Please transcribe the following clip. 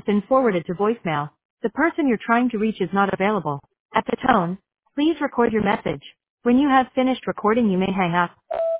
been forwarded to voicemail. The person you're trying to reach is not available. At the tone, please record your message. When you have finished recording, you may hang up.